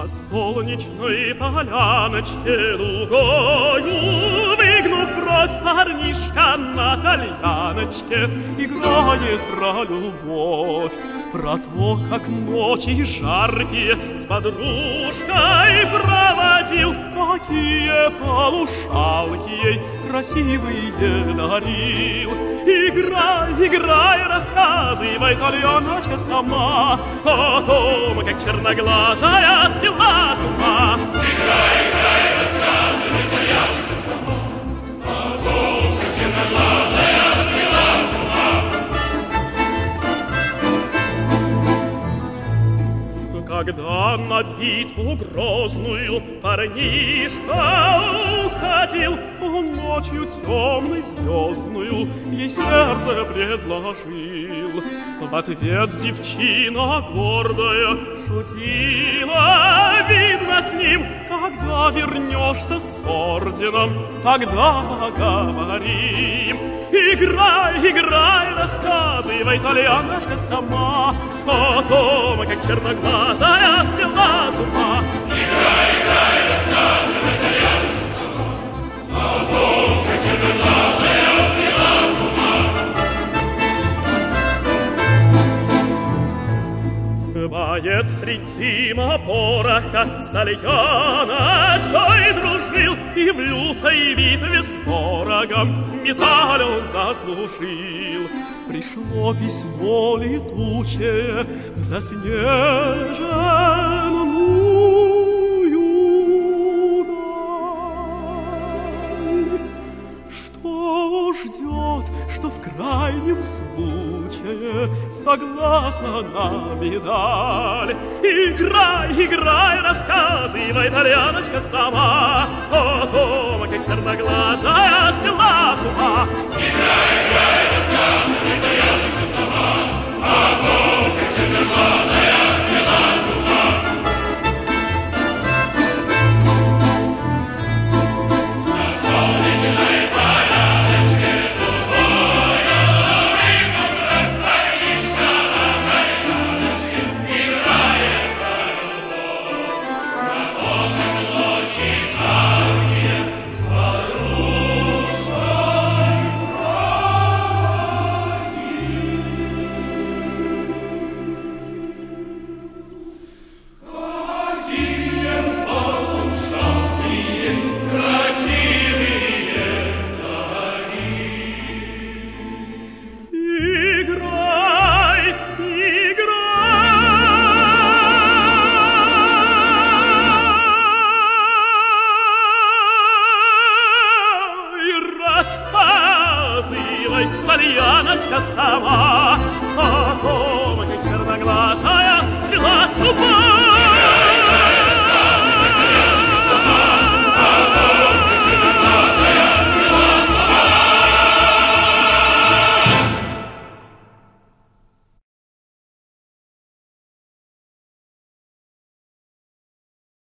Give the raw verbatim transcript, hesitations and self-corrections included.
На солнечной поляночке лугою, выгнув бровь, парнишка на кальяночке играет про любовь, про то, как ночи жаркие с подружкой проводил, какие полушалки ей красивые дарил. Играй, играй, рассказывай, кальяночка, сама о том, как черноглазая сбила с ума. Играй, играй, рассказывай, кальяночка, сама о том, как черноглазая сбила с ума. Когда на битву грозную парнишка уходил, он ночью темной звездную ей сердце предложил. В ответ девчина гордая шутила, видно с ним, когда вернешься с орденом, тогда поговорим. Играй, играй, рассказывай, кальяночка, сама о том, как черноглазая сбила с ума. Играй, играй, рассказывай, кальяночка, сама о том, как черноглазая сбила с ума. Боец средь дыма пороха с тальяночкой дружил, и в лютой битве с ворогом медаль он заслужил. Пришло письмо летучее в заснеженную даль. Что ждет, что в крайнем случае согласна на медаль? Играй, играй, рассказывай, кальяночка, сама о том, как черноглазая сбила с ума. Играй, играй, рассказывай, кальяночка, сама о том, как черноглазая сбила с ума. На солнечной поляночке лугою, выгнув бровь, парнишка на кальяночке играет про любовь, про то, как ночи жаркие с подружкой Играй, играй, рассказывай, кальяночка, сама